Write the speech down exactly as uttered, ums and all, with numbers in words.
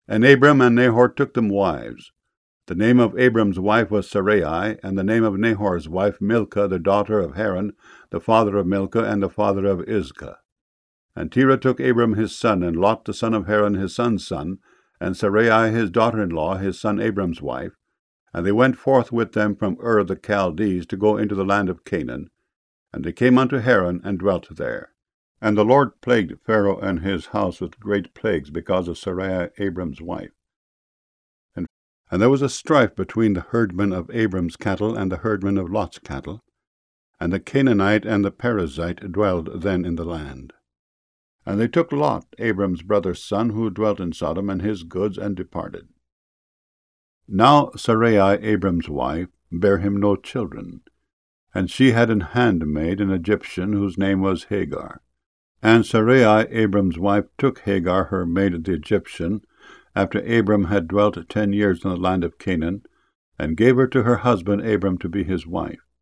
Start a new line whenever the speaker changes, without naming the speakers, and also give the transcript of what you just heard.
And Abram and Nahor took them wives. The name of Abram's wife was Sarai, and the name of Nahor's wife Milcah, the daughter of Haran, the father of Milcah, and the father of Iscah. And Terah took Abram his son, and Lot the son of Haran his son's son, and Sarai his daughter-in-law, his son Abram's wife. And they went forth with them from Ur the Chaldees to go into the land of Canaan. And they came unto Haran, and dwelt there. And the Lord plagued Pharaoh and his house with great plagues, because of Sarai Abram's wife. And, and there was a strife between the herdmen of Abram's cattle and the herdmen of Lot's cattle. And the Canaanite and the Perizzite dwelled then in the land. And they took Lot, Abram's brother's son, who dwelt in Sodom, and his goods, and departed. Now Sarai, Abram's wife, bare him no children, and she had an handmaid, an Egyptian, whose name was Hagar. And Sarai, Abram's wife, took Hagar, her maid the Egyptian, after Abram had dwelt ten years in the land of Canaan, and gave her to her husband Abram to be his wife.